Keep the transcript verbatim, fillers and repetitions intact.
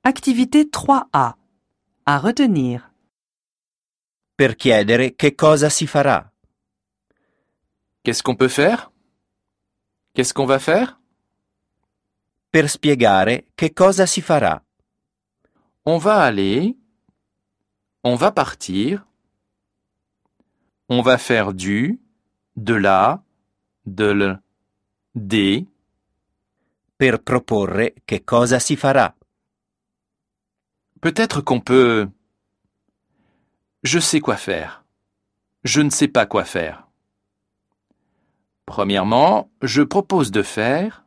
Activité trois A. À retenir. Per chiedere che cosa si farà. Qu'est-ce qu'on peut faire? Qu'est-ce qu'on va faire? Per spiegare che cosa si farà. On va aller. On va partir. On va faire du, de la, de l, des. Per proporre che cosa si farà. Peut-être qu'on peut... Je sais quoi faire. Je ne sais pas quoi faire. Premièrement, je propose de faire...